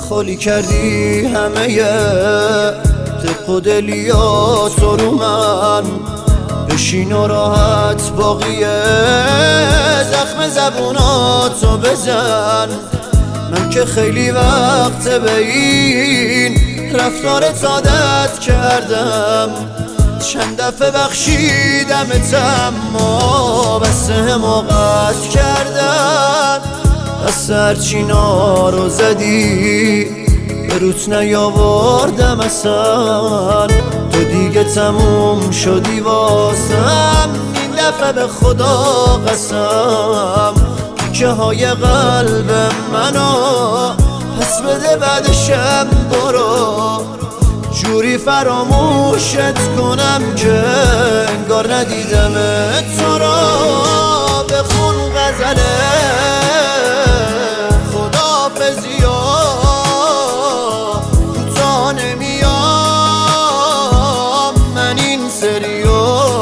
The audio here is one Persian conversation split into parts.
خالی کردی همه دق و دلیاتو رو من، بشین و راحت باقیه زخم زبوناتو بزن. من که خیلی وقت به این رفتارت عادت کردم، چند دفعه بخشیدمتم اما بس حماقت کردم. بس هرچی نارو زدی به روت نیاوردم اصلا، تو دیگه تموم شدی واسم. این دفعه به خدا قسم تیکه های قلب منو پس بده بعدشم برو، جوری فراموشت کنم که انگار ندیدم تو را. بخون غزله خداحافظی و کوتاه نمیام، من این سریو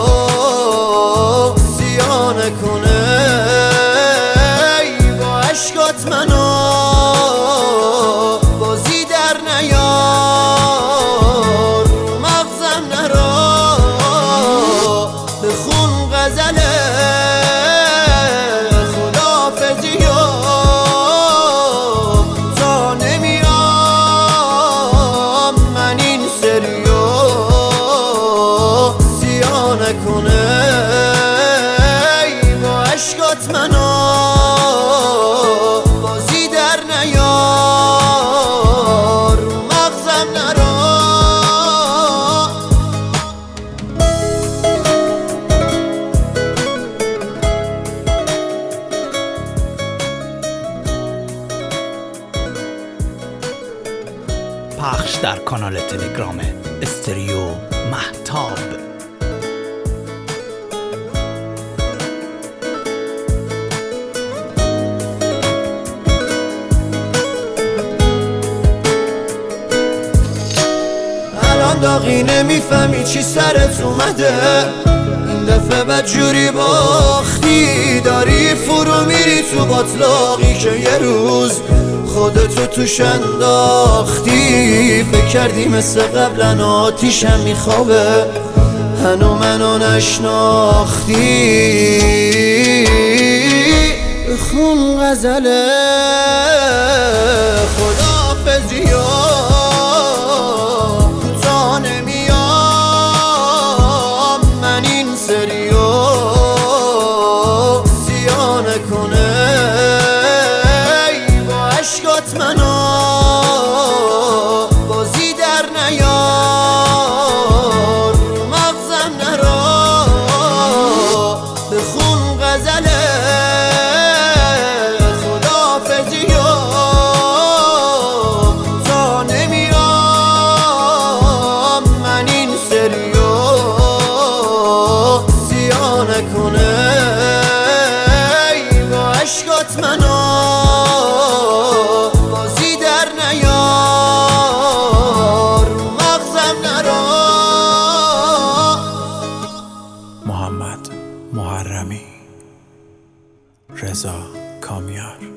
سیاه نکنه ای با عشقات منو بازی در نیار، مغزم نرا. بخون غزله خداحافظی و تا نمیام، من این سریو سیاه نکنه ای با عشقات منو بازی در نیار، مغزم نرا. پخش در کانال تلگرام استریو مهتاب. الان داغی نمیفهمی چی سرت اومده، این دفعه بدجوری باختی، داری فرو میری تو باطلاقی که یه روز خودتو توش انداختی. فکر کردی مثل قبلن آتیشم میخوابه، هنو منو نشناختی. بخون غزله خداحافظی و کوتاه نمیام، من این سریو سیاه نکنه ای با عشقات منو بازی در نیار، مغزم نرا. بخون غزله خداحافظی و تا نمیام، من این سریو سیاه نکنه ای با عشقات منو بازی در نیار، مغزم نرا. محمد محرمی، رضا کامیار.